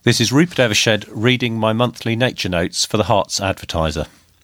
This is Rupert Evershed reading my monthly nature notes for the Herts Advertiser.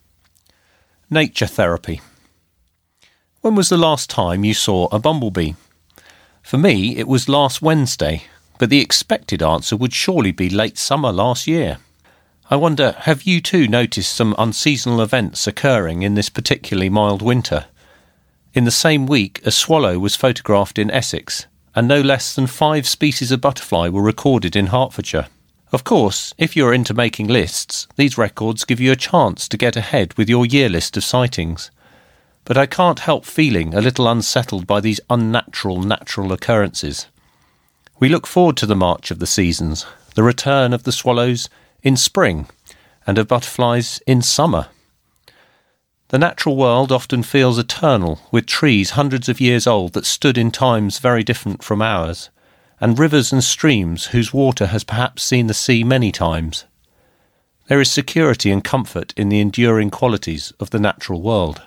Nature therapy. When was the last time you saw a bumblebee? For me, it was last Wednesday, but the expected answer would surely be late summer last year. I wonder, have you too noticed some unseasonal events occurring in this particularly mild winter? In the same week, a swallow was photographed in Essex, and no less than 5 species of butterfly were recorded in Hertfordshire. Of course, if you're into making lists, these records give you a chance to get ahead with your year list of sightings. But I can't help feeling a little unsettled by these unnatural natural occurrences. We look forward to the march of the seasons, the return of the swallows in spring, and of butterflies in summer. The natural world often feels eternal, with trees hundreds of years old that stood in times very different from ours, and rivers and streams whose water has perhaps seen the sea many times. There is security and comfort in the enduring qualities of the natural world.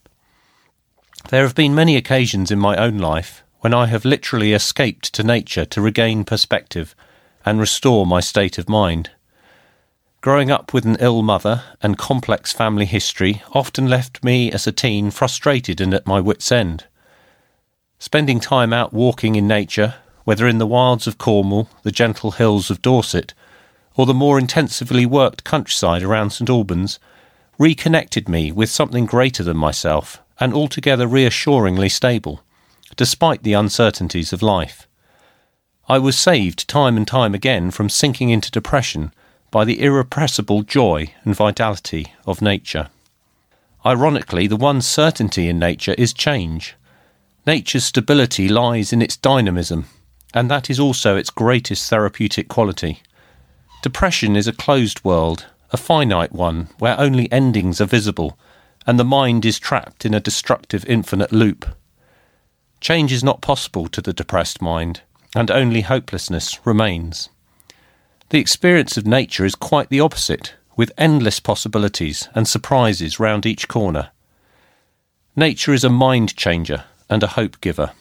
There have been many occasions in my own life when I have literally escaped to nature to regain perspective and restore my state of mind. Growing up with an ill mother and complex family history often left me as a teen frustrated and at my wits' end. Spending time out walking in nature, whether in the wilds of Cornwall, the gentle hills of Dorset, or the more intensively worked countryside around St Albans, reconnected me with something greater than myself and altogether reassuringly stable, despite the uncertainties of life. I was saved time and time again from sinking into depression by the irrepressible joy and vitality of nature. Ironically, the one certainty in nature is change. Nature's stability lies in its dynamism, and that is also its greatest therapeutic quality. Depression is a closed world, a finite one, where only endings are visible, and the mind is trapped in a destructive infinite loop. Change is not possible to the depressed mind, and only hopelessness remains. The experience of nature is quite the opposite, with endless possibilities and surprises round each corner. Nature is a mind changer and a hope giver.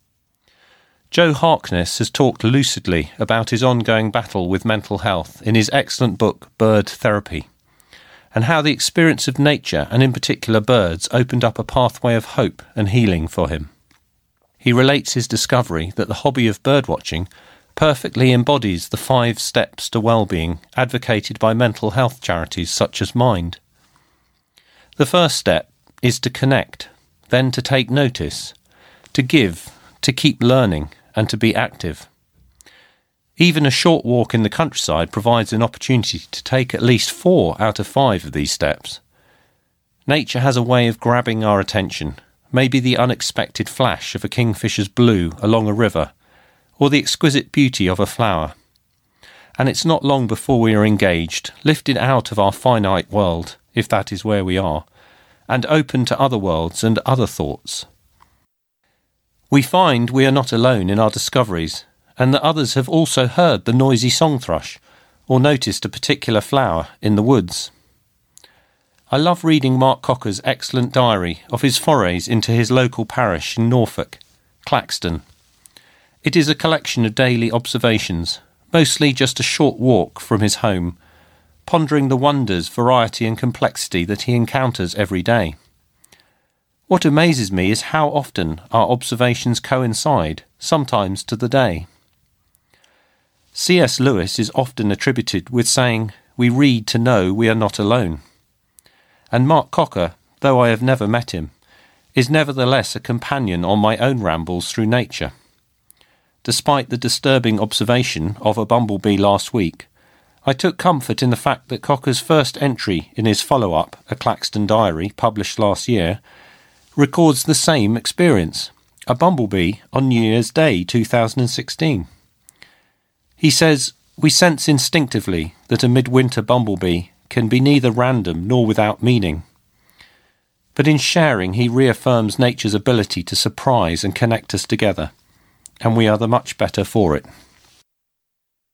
Joe Harkness has talked lucidly about his ongoing battle with mental health in his excellent book Bird Therapy, and how the experience of nature, and in particular birds, opened up a pathway of hope and healing for him. He relates his discovery that the hobby of birdwatching perfectly embodies the 5 steps to well-being advocated by mental health charities such as Mind. The first step is to connect, then to take notice, to give, to keep learning, and to be active. Even a short walk in the countryside provides an opportunity to take at least 4 out of 5 of these steps. Nature has a way of grabbing our attention, maybe the unexpected flash of a kingfisher's blue along a river, or the exquisite beauty of a flower. And it's not long before we are engaged, lifted out of our finite world, if that is where we are, and open to other worlds and other thoughts. We find we are not alone in our discoveries, and that others have also heard the noisy song thrush, or noticed a particular flower in the woods. I love reading Mark Cocker's excellent diary of his forays into his local parish in Norfolk, Claxton. It is a collection of daily observations, mostly just a short walk from his home, pondering the wonders, variety and complexity that he encounters every day. What amazes me is how often our observations coincide, sometimes to the day. C.S. Lewis is often attributed with saying, "We read to know we are not alone." And Mark Cocker, though I have never met him, is nevertheless a companion on my own rambles through nature. Despite the disturbing observation of a bumblebee last week, I took comfort in the fact that Cocker's first entry in his follow-up, A Claxton Diary, published last year, records the same experience, a bumblebee on New Year's Day 2016. He says, "We sense instinctively that a midwinter bumblebee can be neither random nor without meaning." But in sharing, he reaffirms nature's ability to surprise and connect us together, and we are the much better for it.